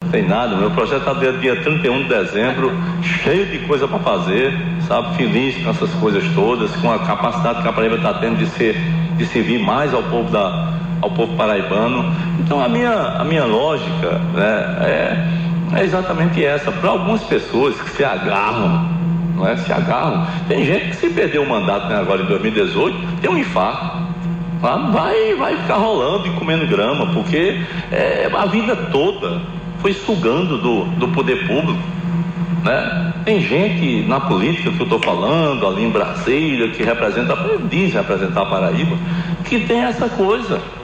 Tem nada, meu projeto está dia 31 de dezembro, cheio de coisa para fazer, sabe? Feliz com essas coisas todas, com a capacidade que a Paraíba está tendo de servir mais ao povo paraibano. Então a minha lógica, né, é exatamente essa. Para algumas pessoas que se agarram, não é? Se agarram. Tem gente que, se perder o mandato, né, agora em 2018, tem um infarto. Vai ficar rolando e comendo grama, porque a vida toda foi sugando do poder público, né? Tem gente na política que eu estou falando, ali em Brasília, que diz representar a Paraíba, que tem essa coisa.